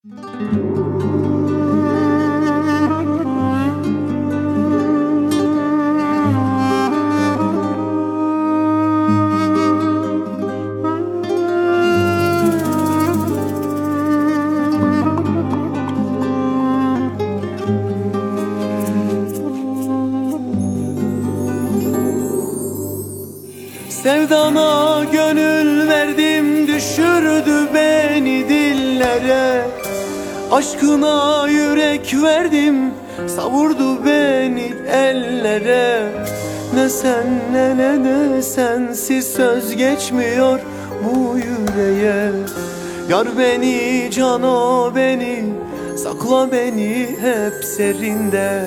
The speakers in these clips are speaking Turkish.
Sevdana gönül verdim, düşürdü beni dillere. Aşkına yürek verdim, savurdu beni ellere. Ne senle ne de sensiz söz geçmiyor bu yüreğe. Yar beni, can o beni, sakla beni hep serinde.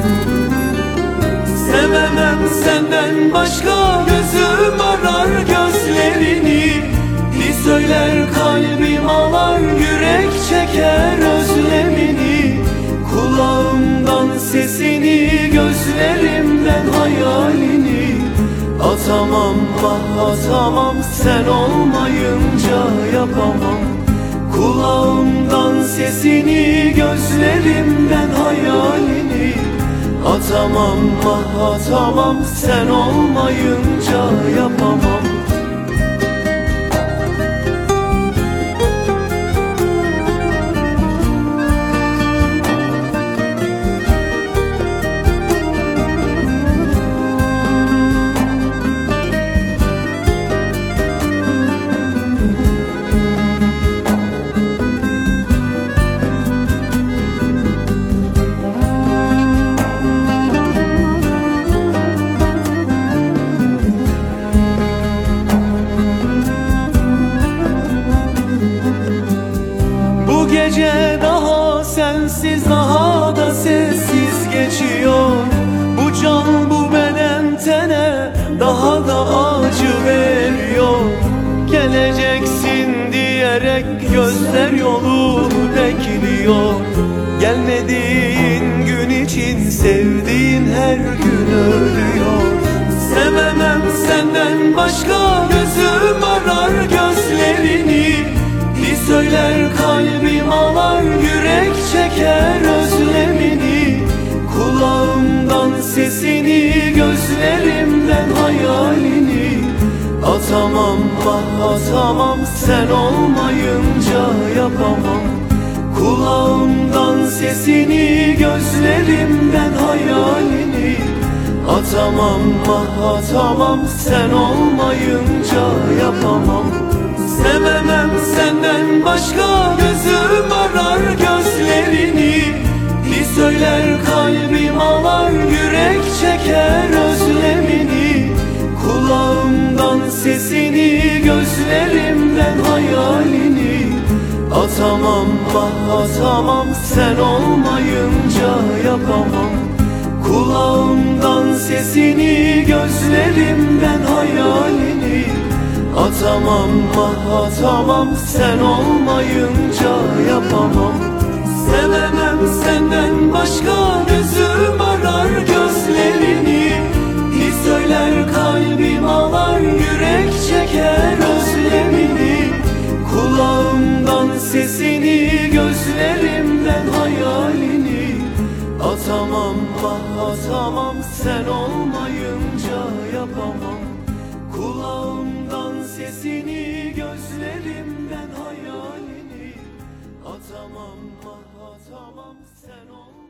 Sevemem senden başka, gözüm arar gözlerini. Bir söyler kalbim ağlar, yürek çeker özlemini. Kulağımdan sesini, gözlerimden hayalini. Atamam ah atamam, sen olmayınca yapamam. Kulağımdan sesini, gözlerimden hayalini. Atamam ah atamam, sen olmayınca yapamam. Gece daha sensiz, daha da sessiz geçiyor. Bu can bu beden tene daha da acı veriyor. Geleceksin diyerek gözler yolu bekliyor. Gelmediğin gün için sevdiğin her gün ölüyor. Sevemem senden başka, gözüm arar gözlerini. Bir söyler kalbim ağlar, yürek çeker özlemini. Kulağımdan sesini, gözlerimden hayalini. Atamam ah atamam, sen olmayınca yapamam. Kulağımdan sesini, gözlerimden hayalini. Atamam ah atamam, sen olmayınca yapamam. Sevemem senden başka, gözüm arar gözlerini. Bir söyler kalbim ağlar, yürek çeker özlemini. Kulağımdan sesini, gözlerimden hayalini. Atamam ah atamam, sen olmayınca yapamam. Kulağımdan sesini, gözlerimden hayalini. Atamam ah atamam, sen olmayınca yapamam. Sevemem senden başka, gözüm arar gözlerini. Bir söyler kalbim ağlar, yürek çeker özlemini. Kulağımdan sesini, gözlerimden hayalini. Atamam ah atamam, sen olmayınca yapamam. Kulağımdan sesini, gözlerimden hayalini. Atamam ah atamam, sen olmayınca.